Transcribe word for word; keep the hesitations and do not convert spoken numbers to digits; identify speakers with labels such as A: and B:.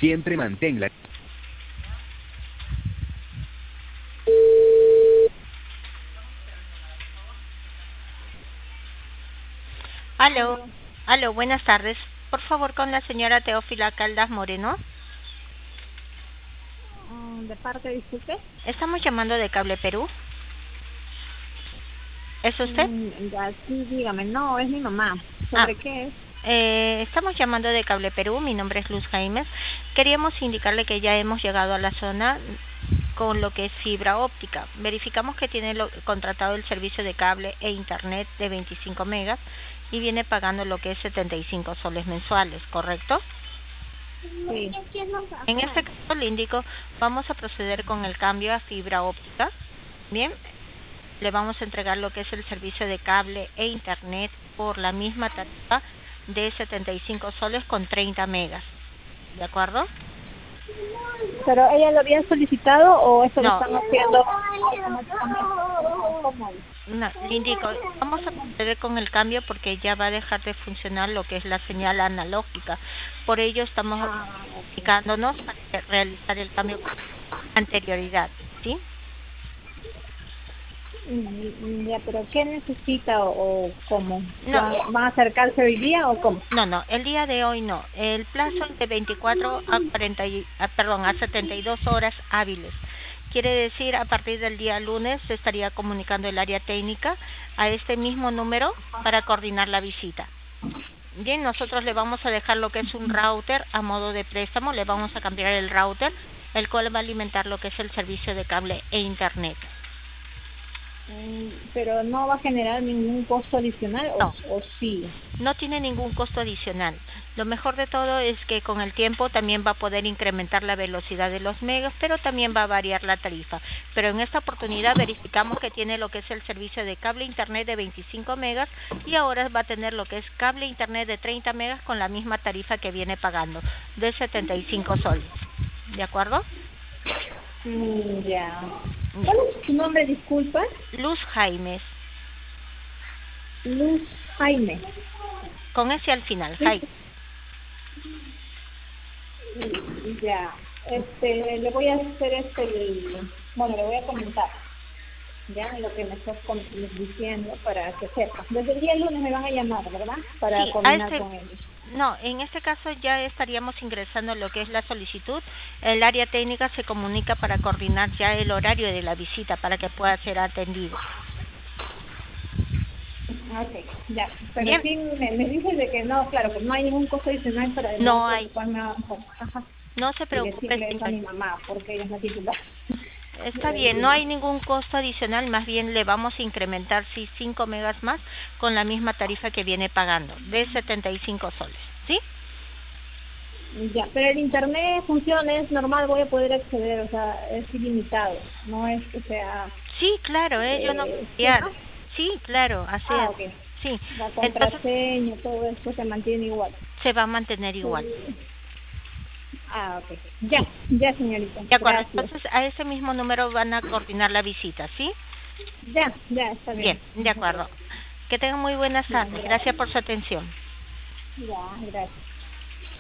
A: Siempre manténla.
B: Aló, aló, buenas tardes. Por favor, con la señora Teófila Caldas Moreno.
C: Mm, ¿De parte, disculpe?
B: Estamos llamando de Cable Perú. ¿Es usted?
C: Mm, ya, sí, dígame. No, es mi mamá.
B: Ah,
C: ¿Sobre qué es?
B: eh, estamos llamando de Cable Perú. Mi nombre es Luz Jaimes. Queríamos indicarle que ya hemos llegado a la zona con lo que es fibra óptica. Verificamos que tiene lo, contratado el servicio de cable e internet de veinticinco megas y viene pagando lo que es setenta y cinco soles mensuales, ¿correcto?
C: Sí.
B: En este caso le indico, vamos a proceder con el cambio a fibra óptica. Bien, le vamos a entregar lo que es el servicio de cable e internet por la misma tarifa de setenta y cinco soles con treinta megas. ¿De acuerdo?
C: ¿Pero ella lo había solicitado o esto lo
B: No.
C: están haciendo automáticamente? ¿Cómo?
B: No, le indico, vamos a proceder con el cambio porque ya va a dejar de funcionar lo que es la señal analógica. Por ello estamos
C: Ah,
B: indicándonos para realizar el cambio con anterioridad, ¿sí?
C: mm, ya, pero ¿qué necesita o, o cómo?
B: No,
C: ¿Van van a acercarse hoy día o cómo?
B: no, no, el día de hoy no. El plazo es de veinticuatro a cuarenta, y- a, perdón, a setenta y dos horas hábiles. Quiere decir, a partir del día lunes se estaría comunicando el área técnica a este mismo número para coordinar la visita. Bien, nosotros le vamos a dejar lo que es un router a modo de préstamo, le vamos a cambiar el router, el cual va a alimentar lo que es el servicio de cable e internet.
C: Mm, pero no va a generar ningún costo adicional
B: No,
C: o, o sí.
B: no tiene ningún costo adicional. Lo mejor de todo es que con el tiempo también va a poder incrementar la velocidad de los megas, pero también va a variar la tarifa. Pero en esta oportunidad verificamos que tiene lo que es el servicio de cable internet de veinticinco megas y ahora va a tener lo que es cable internet de treinta megas con la misma tarifa que viene pagando, de setenta y cinco soles. ¿De acuerdo?
C: Mm, ya. ¿Cuál es su nombre, disculpa?
B: Luz Jaimes,
C: Luz Jaime.
B: con ese al final,
C: Sí.
B: Jaime.
C: Mm, Ya. Este, le voy a hacer este, el- bueno, le voy a comentar, ya, lo que me estás con- diciendo para que sepa. Desde el día lunes me van a llamar, ¿verdad? Para
B: Sí, a
C: coordinar
B: este,
C: con ellos.
B: no, en este caso ya estaríamos ingresando lo que es la solicitud. El área técnica se comunica para coordinar ya el horario de la visita para que pueda ser atendido.
C: Ok, ya. Pero
B: Bien,
C: sí me, me dices de que no, claro, que no hay ningún costo adicional para
B: no hay,
C: preocuparme. Ajá.
B: no se
C: Y
B: preocupe,
C: decirle eso a
B: señor.
C: mi mamá, porque ella es la titular.
B: Está bien, no hay ningún costo adicional, más bien le vamos a incrementar sí cinco megas más con la misma tarifa que viene pagando, de setenta y cinco soles, ¿sí?
C: Ya, pero el internet funciona, es normal, voy a poder acceder, o sea, es ilimitado, no es que sea...
B: Sí, claro, eh, yo no
C: Eh, ¿sí,
B: ya,
C: no?
B: sí, claro, así
C: Ah,
B: es,
C: ok.
B: sí,
C: La
B: entonces
C: contraseña, todo esto se mantiene igual.
B: se va a mantener igual.
C: Sí. Ah, ok. Ya,
B: Sí,
C: ya, señorita,
B: de acuerdo,
C: gracias.
B: entonces a ese mismo número van a coordinar la visita, ¿sí?
C: Ya, ya, está
B: Bien,
C: bien.
B: de acuerdo. Que tengan muy buenas
C: Ya,
B: tardes,
C: gracias.
B: gracias por su atención.
C: Ya, gracias.